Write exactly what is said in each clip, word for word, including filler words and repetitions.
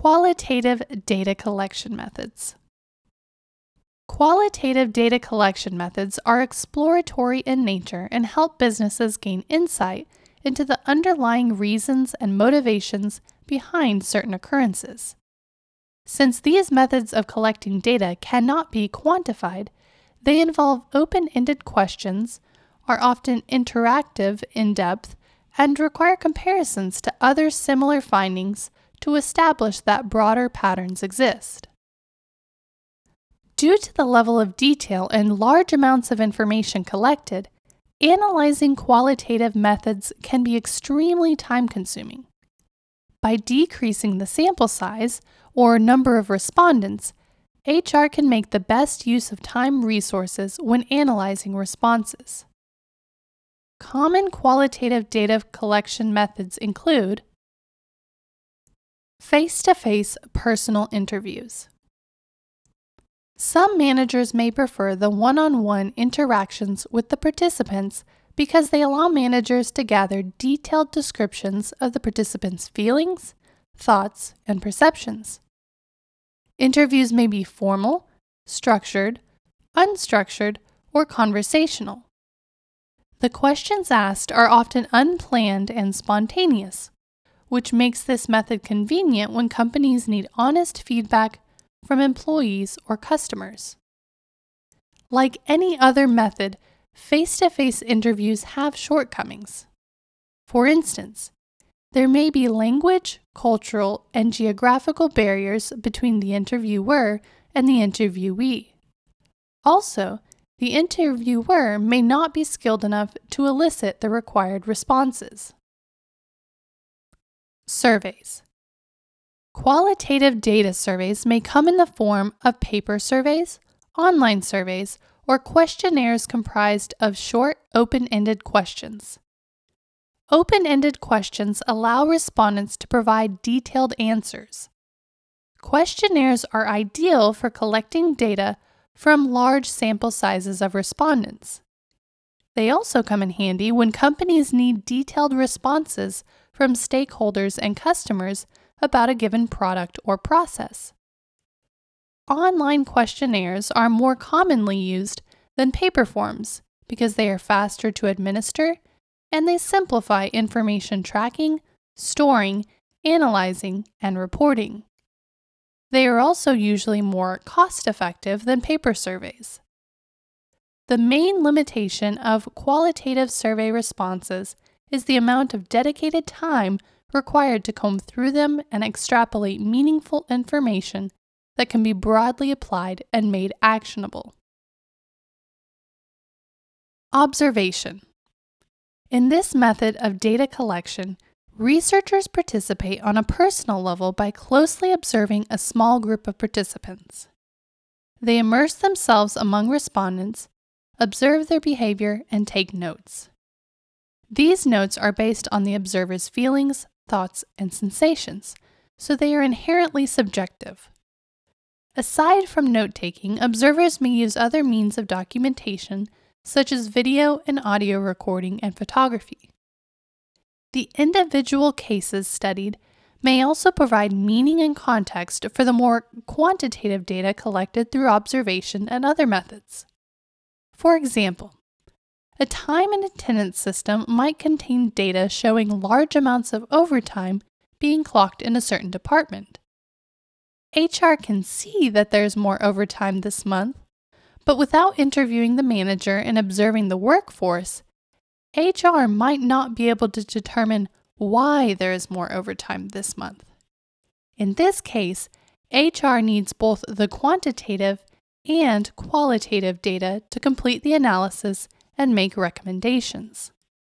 Qualitative data collection methods. Qualitative data collection methods are exploratory in nature and help businesses gain insight into the underlying reasons and motivations behind certain occurrences. Since these methods of collecting data cannot be quantified, they involve open-ended questions, are often interactive in depth, and require comparisons to other similar findings to establish that broader patterns exist. Due to the level of detail and large amounts of information collected, analyzing qualitative methods can be extremely time-consuming. By decreasing the sample size or number of respondents, H R can make the best use of time resources when analyzing responses. Common qualitative data collection methods include face-to-face personal interviews. Some managers may prefer the one-on-one interactions with the participants because they allow managers to gather detailed descriptions of the participants' feelings, thoughts, and perceptions. Interviews may be formal, structured, unstructured, or conversational. The questions asked are often unplanned and spontaneous, which makes this method convenient when companies need honest feedback from employees or customers. Like any other method, face-to-face interviews have shortcomings. For instance, there may be language, cultural, and geographical barriers between the interviewer and the interviewee. Also, the interviewer may not be skilled enough to elicit the required responses. Surveys. Qualitative data surveys may come in the form of paper surveys, online surveys, or questionnaires comprised of short, open-ended questions. Open-ended questions allow respondents to provide detailed answers. Questionnaires are ideal for collecting data from large sample sizes of respondents. They also come in handy when companies need detailed responses from stakeholders and customers about a given product or process. Online questionnaires are more commonly used than paper forms because they are faster to administer and they simplify information tracking, storing, analyzing, and reporting. They are also usually more cost-effective than paper surveys. The main limitation of qualitative survey responses is the amount of dedicated time required to comb through them and extrapolate meaningful information that can be broadly applied and made actionable. Observation. In this method of data collection, researchers participate on a personal level by closely observing a small group of participants. They immerse themselves among respondents, observe their behavior, and take notes. These notes are based on the observer's feelings, thoughts, and sensations, so they are inherently subjective. Aside from note-taking, observers may use other means of documentation such as video and audio recording and photography. The individual cases studied may also provide meaning and context for the more quantitative data collected through observation and other methods. For example, a time and attendance system might contain data showing large amounts of overtime being clocked in a certain department. H R can see that there's more overtime this month, but without interviewing the manager and observing the workforce, H R might not be able to determine why there is more overtime this month. In this case, H R needs both the quantitative and qualitative data to complete the analysis and make recommendations.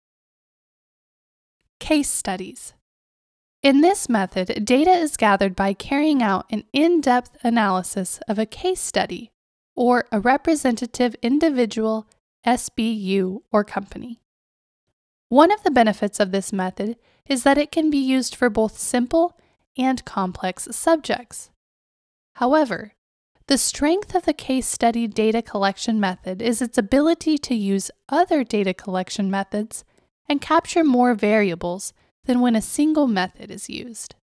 Case studies. In this method, data is gathered by carrying out an in-depth analysis of a case study or a representative individual, S B U, or company. One of the benefits of this method is that it can be used for both simple and complex subjects. However, the strength of the case study data collection method is its ability to use other data collection methods and capture more variables than when a single method is used.